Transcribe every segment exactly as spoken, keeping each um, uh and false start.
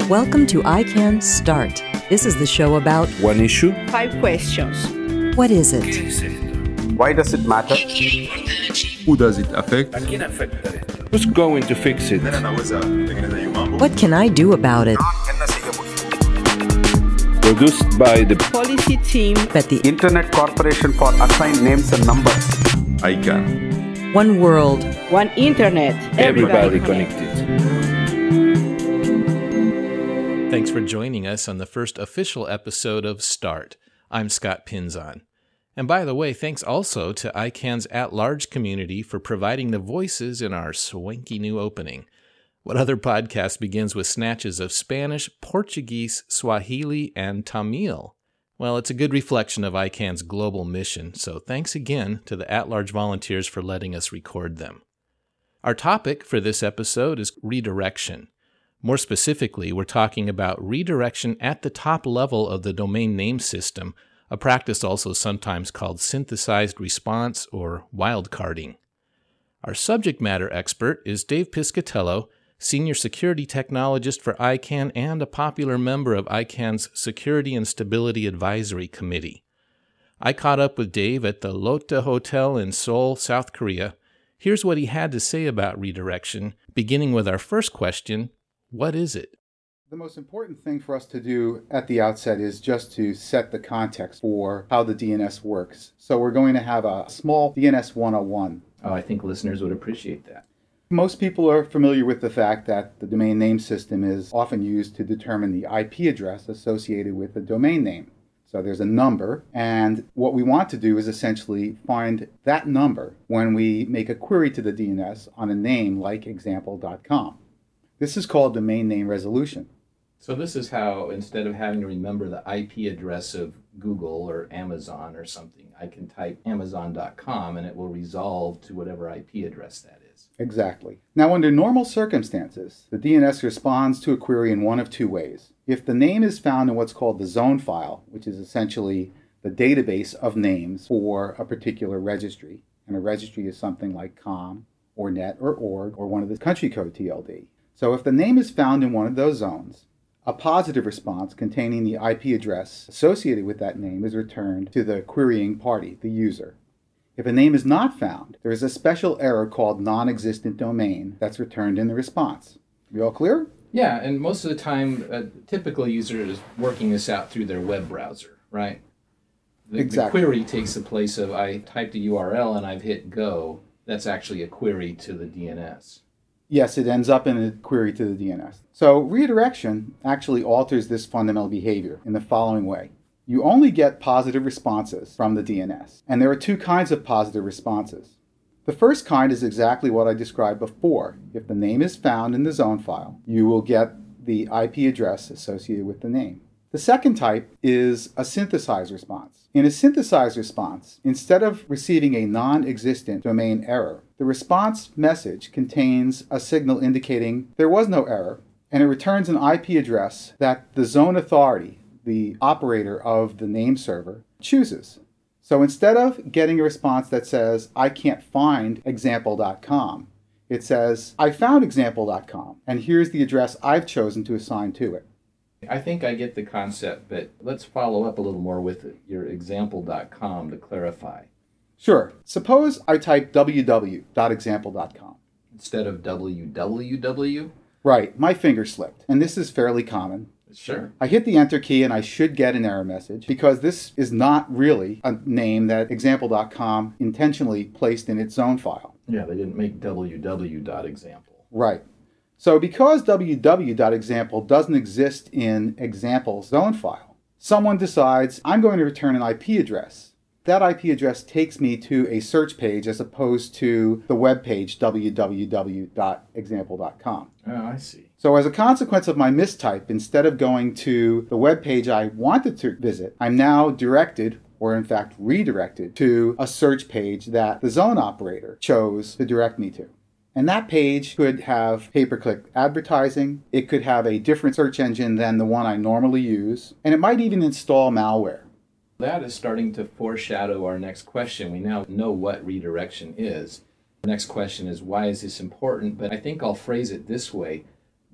Welcome to I CAN Start. This is the show about one issue, five questions. What is it? Why does it matter? Who does it affect? Who's going to fix it? What can I do about it? Produced by the Policy team But the Internet Corporation for Assigned Names and Numbers. I CAN. One world. One internet. Everybody Connected. Thanks for joining us on the first official episode of Start. I'm Scott Pinzon. And by the way, thanks also to I CAN's at-large community for providing the voices in our swanky new opening. What other podcast begins with snatches of Spanish, Portuguese, Swahili, and Tamil? Well, it's a good reflection of I CAN's global mission, so thanks again to the at-large volunteers for letting us record them. Our topic for this episode is redirection. More specifically, we're talking about redirection at the top level of the domain name system, a practice also sometimes called synthesized response or wildcarding. Our subject matter expert is Dave Piscatello, Senior Security Technologist for I CAN and a popular member of I CAN's Security and Stability Advisory Committee. I caught up with Dave at the Lotte Hotel in Seoul, South Korea. Here's what he had to say about redirection, beginning with our first question: what is it? The most important thing for us to do at the outset is just to set the context for how the D N S works. So we're going to have a small D N S one oh one. Oh, I think listeners would appreciate that. Most people are familiar with the fact that the domain name system is often used to determine the I P address associated with the domain name. So there's a number, and what we want to do is essentially find that number when we make a query to the D N S on a name like example dot com. This is called domain name resolution. So this is how, instead of having to remember the I P address of Google or Amazon or something, I can type amazon dot com and it will resolve to whatever I P address that is. Exactly. Now, under normal circumstances, the D N S responds to a query in one of two ways. If the name is found in what's called the zone file, which is essentially the database of names for a particular registry, and a registry is something like com or net or org or one of the country code T L D. So if the name is found in one of those zones, a positive response containing the I P address associated with that name is returned to the querying party, the user. If a name is not found, there is a special error called non-existent domain that's returned in the response. We all clear? Yeah, and most of the time, a typical user is working this out through their web browser, right? The, exactly. The query takes the place of I typed a U R L and I've hit go. That's actually a query to the D N S. Yes, it ends up in a query to the D N S. So redirection actually alters this fundamental behavior in the following way. You only get positive responses from the D N S, and there are two kinds of positive responses. The first kind is exactly what I described before. If the name is found in the zone file, you will get the I P address associated with the name. The second type is a synthesized response. In a synthesized response, instead of receiving a non-existent domain error, the response message contains a signal indicating there was no error, and it returns an I P address that the zone authority, the operator of the name server, chooses. So instead of getting a response that says, I can't find example dot com, it says, I found example dot com, and here's the address I've chosen to assign to it. I think I get the concept, but let's follow up a little more with your example dot com to clarify. Sure. Suppose I type w w w dot example dot com. Instead of w w w? Right. My finger slipped. And this is fairly common. Sure. I hit the enter key and I should get an error message because this is not really a name that example dot com intentionally placed in its zone file. Yeah, they didn't make w w dot example. Right. So because w w w dot example doesn't exist in example's zone file, someone decides I'm going to return an I P address. That I P address takes me to a search page as opposed to the web page w w w dot example dot com. Oh, I see. So as a consequence of my mistype, instead of going to the web page I wanted to visit, I'm now directed, or in fact redirected, to a search page that the zone operator chose to direct me to. And that page could have pay-per-click advertising, it could have a different search engine than the one I normally use, and it might even install malware. That is starting to foreshadow our next question. We now know what redirection is. The next question is, why is this important? But I think I'll phrase it this way.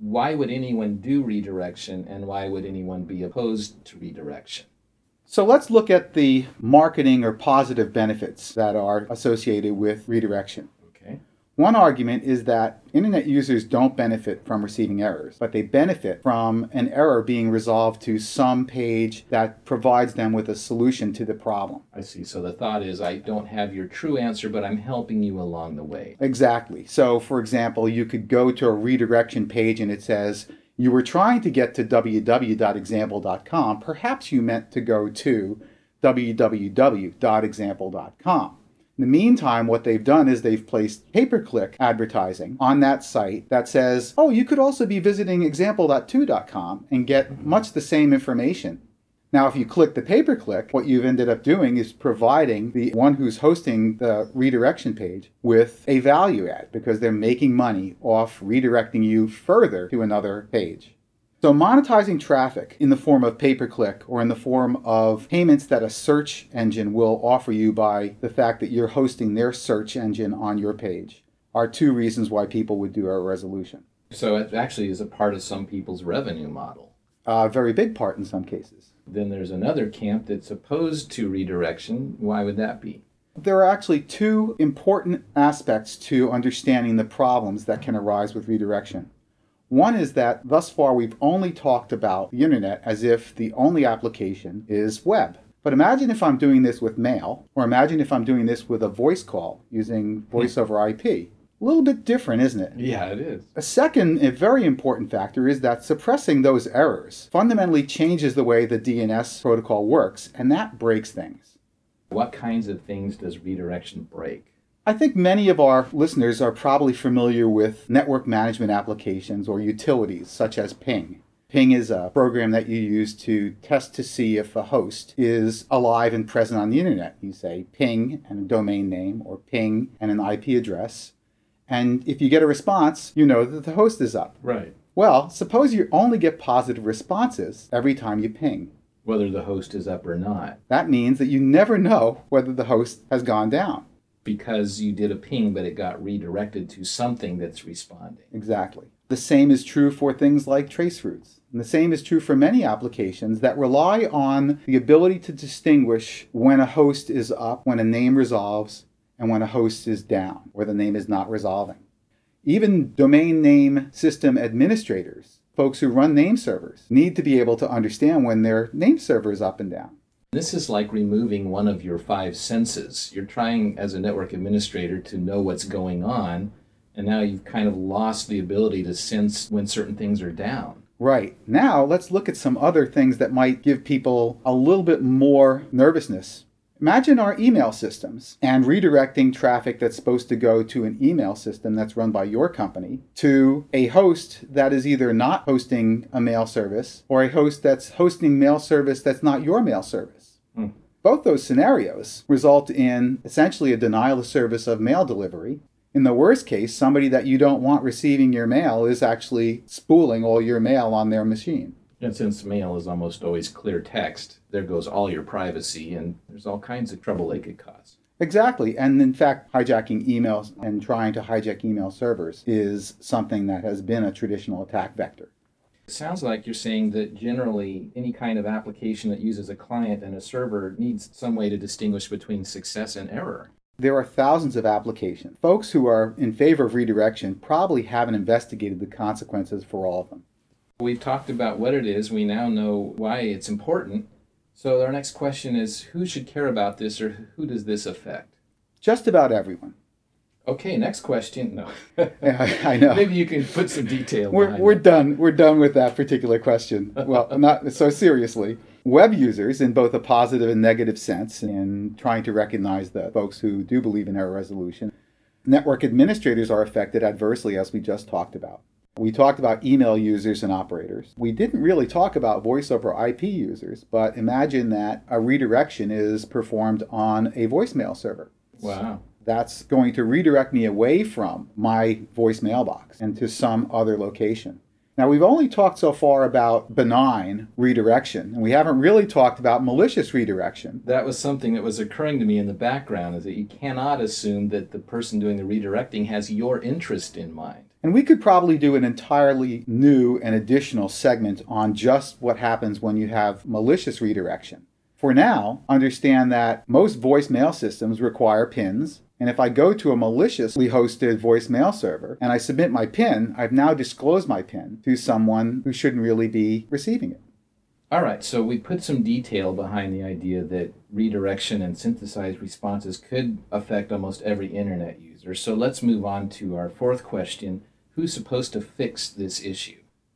why would anyone do redirection, and why would anyone be opposed to redirection? So let's look at the marketing or positive benefits that are associated with redirection. Okay. One argument is that internet users don't benefit from receiving errors, but they benefit from an error being resolved to some page that provides them with a solution to the problem. I see. So the thought is, I don't have your true answer, but I'm helping you along the way. Exactly. So, for example, you could go to a redirection page and it says, you were trying to get to w w w dot example dot com. Perhaps you meant to go to w w w dot example dot com. In the meantime, what they've done is they've placed pay-per-click advertising on that site that says, oh, you could also be visiting example dot two dot com and get much the same information. Now, if you click the pay-per-click, what you've ended up doing is providing the one who's hosting the redirection page with a value add because they're making money off redirecting you further to another page. So monetizing traffic in the form of pay-per-click or in the form of payments that a search engine will offer you by the fact that you're hosting their search engine on your page are two reasons why people would do error resolution. So it actually is a part of some people's revenue model. A very big part in some cases. Then there's another camp that's opposed to redirection. Why would that be? There are actually two important aspects to understanding the problems that can arise with redirection. One is that thus far we've only talked about the internet as if the only application is web. But imagine if I'm doing this with mail, or imagine if I'm doing this with a voice call using voice over I P. A little bit different, isn't it? Yeah, it is. A second, a very important factor is that suppressing those errors fundamentally changes the way the D N S protocol works, and that breaks things. What kinds of things does redirection break? I think many of our listeners are probably familiar with network management applications or utilities such as Ping. Ping is a program that you use to test to see if a host is alive and present on the internet. You say ping and a domain name or ping and an I P address. And if you get a response, you know that the host is up. Right. Well, suppose you only get positive responses every time you ping. Whether the host is up or not. That means that you never know whether the host has gone down. Because you did a ping, but it got redirected to something that's responding. Exactly. The same is true for things like trace routes. And the same is true for many applications that rely on the ability to distinguish when a host is up, when a name resolves, and when a host is down, or the name is not resolving. Even domain name system administrators, folks who run name servers, need to be able to understand when their name server is up and down. This is like removing one of your five senses. You're trying, as a network administrator, to know what's going on, and now you've kind of lost the ability to sense when certain things are down. Right. Now, let's look at some other things that might give people a little bit more nervousness. Imagine our email systems and redirecting traffic that's supposed to go to an email system that's run by your company to a host that is either not hosting a mail service or a host that's hosting mail service that's not your mail service. Hmm. Both those scenarios result in essentially a denial of service of mail delivery. In the worst case, somebody that you don't want receiving your mail is actually spooling all your mail on their machine. And since mail is almost always clear text, there goes all your privacy, and there's all kinds of trouble they could cause. Exactly. And in fact, hijacking emails and trying to hijack email servers is something that has been a traditional attack vector. It sounds like you're saying that generally any kind of application that uses a client and a server needs some way to distinguish between success and error. There are thousands of applications. Folks who are in favor of redirection probably haven't investigated the consequences for all of them. We've talked about what it is. We now know why it's important. So our next question is, who should care about this, or who does this affect? Just about everyone. Okay, next question. No. Yeah, I know. Maybe you can put some detail We're behind we're it. done. We're done with that particular question. Well, not so seriously. Web users, in both a positive and negative sense, in trying to recognize the folks who do believe in error resolution, network administrators are affected adversely, as we just talked about. We talked about email users and operators. We didn't really talk about voice over I P users, but imagine that a redirection is performed on a voicemail server. Wow. That's going to redirect me away from my voice mailbox and to some other location. Now, we've only talked so far about benign redirection, and we haven't really talked about malicious redirection. That was something that was occurring to me in the background, is that you cannot assume that the person doing the redirecting has your interest in mind. And we could probably do an entirely new and additional segment on just what happens when you have malicious redirection. For now, understand that most voicemail systems require pins, and if I go to a maliciously hosted voicemail server and I submit my pin, I've now disclosed my pin to someone who shouldn't really be receiving it. All right, so we put some detail behind the idea that redirection and synthesized responses could affect almost every internet user. So let's move on to our fourth question. Who's supposed to fix this issue?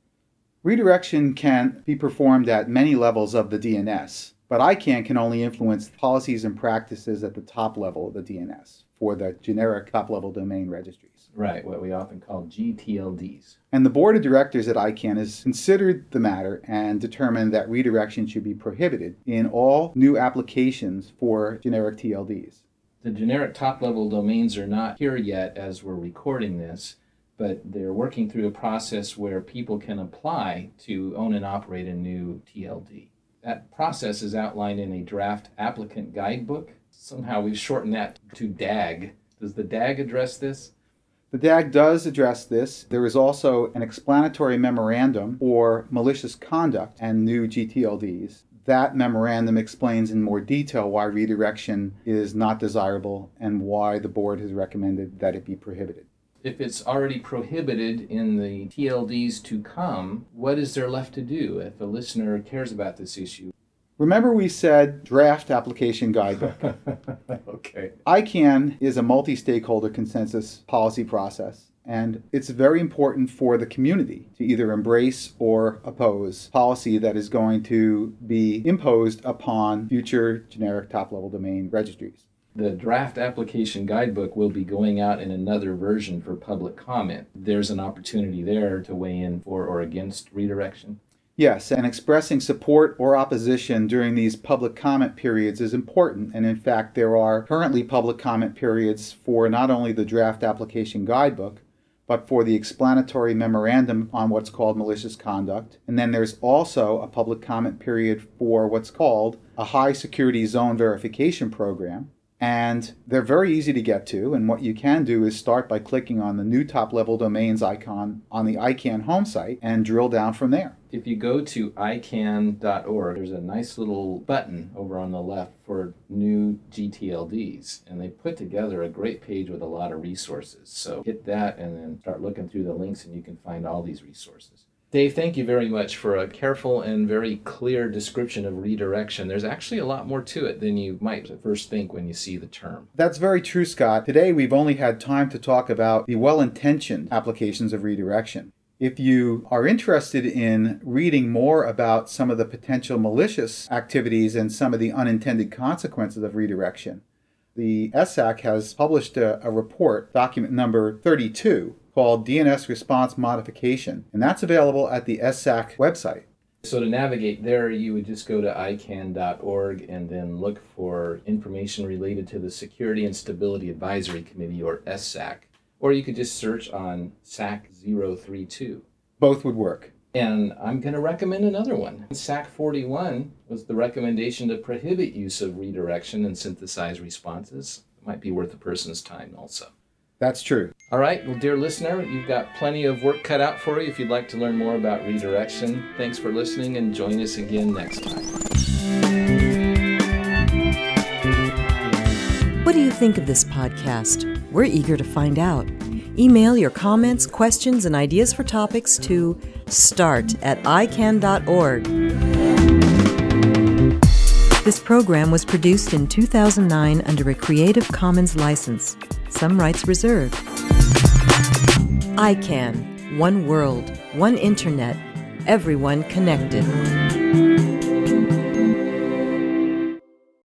Redirection can be performed at many levels of the D N S, but I CANN can only influence policies and practices at the top level of the D N S for the generic top-level domain registries. Right, what we often call G T L Ds. And the board of directors at I CANN has considered the matter and determined that redirection should be prohibited in all new applications for generic T L Ds. The generic top-level domains are not here yet as we're recording this, but they're working through a process where people can apply to own and operate a new T L D. That process is outlined in a draft applicant guidebook. Somehow we've shortened that to D A G. Does the D A G address this? The D A G does address this. There is also an explanatory memorandum for malicious conduct and new G T L Ds. That memorandum explains in more detail why redirection is not desirable and why the board has recommended that it be prohibited. If it's already prohibited in the T L Ds to come, what is there left to do if a listener cares about this issue? Remember we said draft application guidebook. Okay. I CANN is a multi-stakeholder consensus policy process, and it's very important for the community to either embrace or oppose policy that is going to be imposed upon future generic top-level domain registries. The draft application guidebook will be going out in another version for public comment. There's an opportunity there to weigh in for or against redirection. Yes, and expressing support or opposition during these public comment periods is important, and in fact there are currently public comment periods for not only the draft application guidebook, but for the explanatory memorandum on what's called malicious conduct. And then there's also a public comment period for what's called a high security zone verification program. And they're very easy to get to, and what you can do is start by clicking on the new top-level domains icon on the I CANN home site and drill down from there. If you go to I CANN dot org, there's a nice little button over on the left for new G T L Ds, and they put together a great page with a lot of resources. So hit that and then start looking through the links, and you can find all these resources. Dave, thank you very much for a careful and very clear description of redirection. There's actually a lot more to it than you might at first think when you see the term. That's very true, Scott. Today we've only had time to talk about the well-intentioned applications of redirection. If you are interested in reading more about some of the potential malicious activities and some of the unintended consequences of redirection, the S A C has published a, a report, document number thirty-two, called D N S Response Modification, and that's available at the S A C website. So to navigate there, you would just go to I CANN dot org and then look for information related to the Security and Stability Advisory Committee, or S A C. Or you could just search on S A C zero three two. Both would work. And I'm going to recommend another one. S A C forty-one was the recommendation to prohibit use of redirection and synthesized responses. It might be worth a person's time also. That's true. All right, well, dear listener, you've got plenty of work cut out for you if you'd like to learn more about redirection. Thanks for listening, and join us again next time. What do you think of this podcast? We're eager to find out. Email your comments, questions, and ideas for topics to start at I CANN dot org. This program was produced in two thousand nine under a Creative Commons license. Some rights reserved. I CANN. One world, one internet, everyone connected.